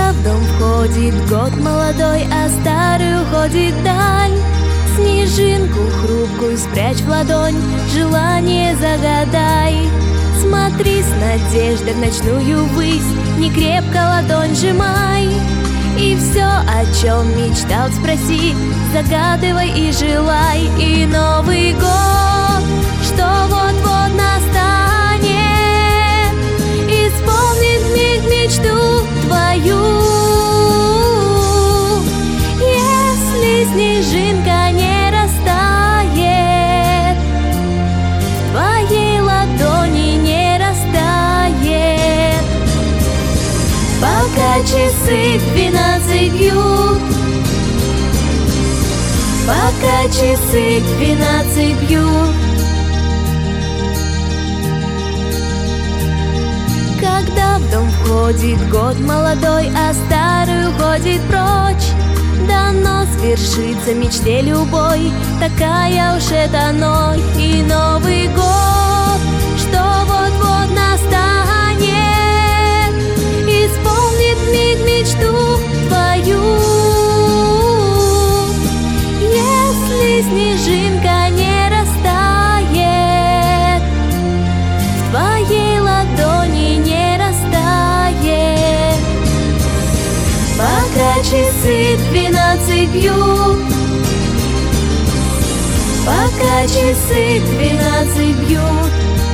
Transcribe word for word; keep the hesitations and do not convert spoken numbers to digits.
Когда в дом входит год молодой, а старый уходит вдаль, снежинку хрупкую спрячь в ладонь, желание загадай. Смотри с надеждой в ночную высь, не крепко ладонь сжимай. И все, о чем мечтал, спроси, загадывай и желай. И Новый год, что вот-вот настанет, исполнит вмиг мечту твою. Если снежинка не растает, в твоей ладони не растает. Пока часы двенадцать бьют, пока часы двенадцать бьют. Когда в дом входит год молодой, а старый уходит прочь, дано свершится мечте любой, такая уж эта ночь. И Новый год, что вот-вот настанет, исполнит вмиг мечту твою. Если снежинка не растает, в твоей ладони не растает. Пока часы двенадцать бьют, пока часы двенадцать бьют.